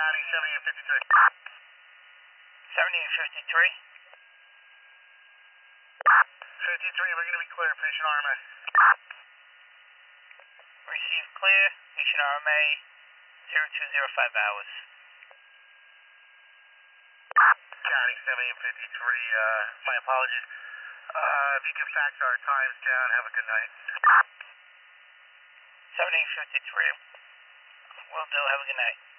County, 7853. 7853. 53, we're going to be clear, patient RMA. Receive clear, patient RMA, 0205 hours. County, 7853, my apologies. If you can fax our times down, have a good night. 7853. Will do, have a good night.